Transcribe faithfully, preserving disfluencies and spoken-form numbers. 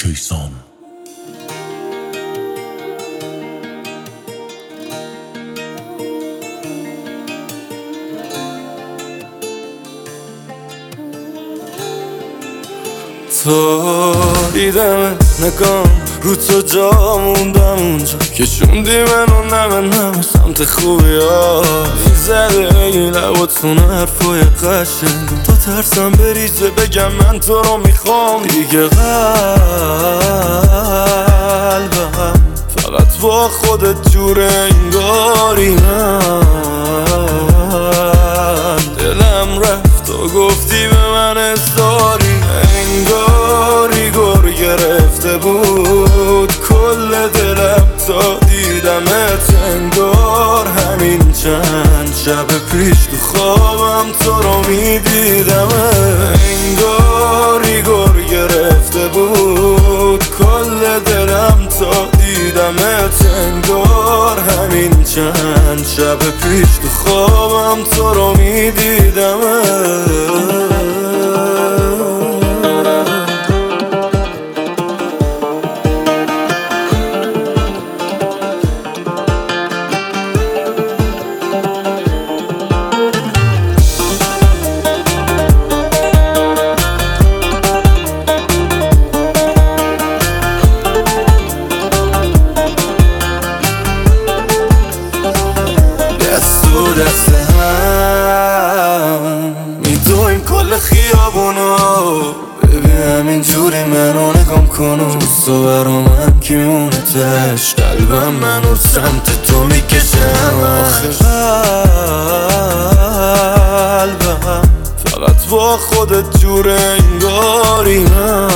کیسان. تو دیدم نگام رو تو جا موندم اونجا که شوندی منو نمه نمه سمت خوبی ها میزده این لباتون حرفای قشنگ تا ترسم بریزه بگم من تو رو میخوام دیگه. قلبم فقط با خودت جوره انگاری من دلم رفت و گفتی به من ازداری انگاری گر گرفته بود کل دلم تا دیدمت انگار همین چند شب پیش تو خوابم تو رو میدیدم انگاری گر گرفته بود کل دلم تا دیدمت انگار همین چند شب پیش تو خوابم تو رو میدیدم. دست هم میدویم کل خیابونو ببین همین جوری منو نگم کنو تو برا من که میونتش قلبم منو سمت تو میکشم. آخه قلبم فقط با خودت جوره انگاری من